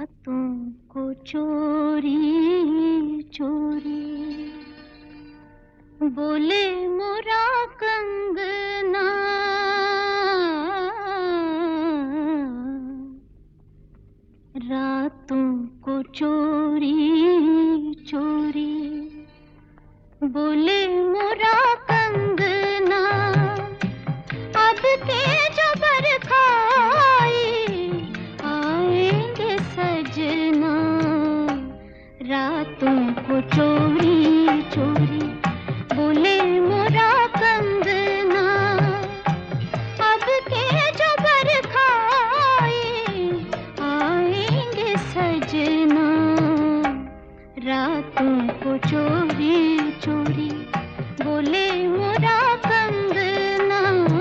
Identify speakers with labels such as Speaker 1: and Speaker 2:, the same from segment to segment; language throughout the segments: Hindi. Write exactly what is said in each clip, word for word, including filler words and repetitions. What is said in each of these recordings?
Speaker 1: तुमको चोरी चोरी बोले मोरा कंगना, रातों को चोरी चोरी बोले मोरा कंगना, अब के जबर खाए आएंगे सजना, रातों को चोरी चोरी बोले मोरा कंगना, अब के जबर खाए आएंगे सजना, रातों को चोरी चोरी बोले मोरा कंगना।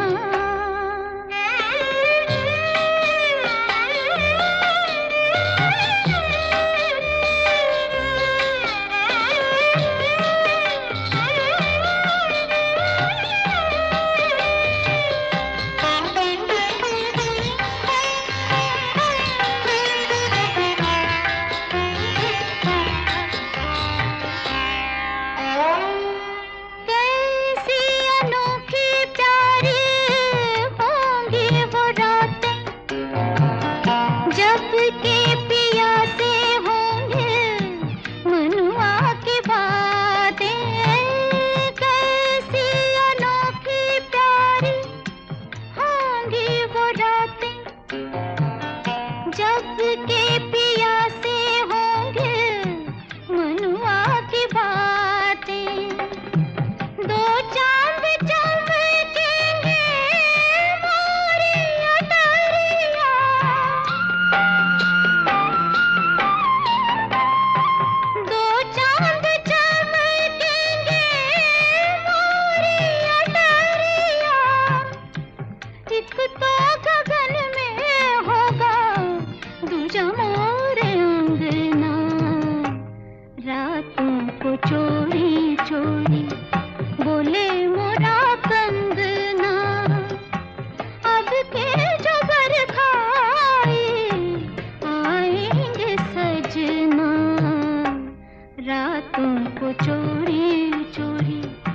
Speaker 1: जब के पिया से होंगे मनुआ की बातें, दो चांद चमकेंगे मोरी अटरिया, दो चांद चमकेंगे मोरी अटरिया, एक तो गगन में होगा दूजा मोरे अंगना, रातों को चोरी चोरी बोले मोरा कंगना, अब के जबर खाए आएंगे सजना, रातों को चोरी चोरी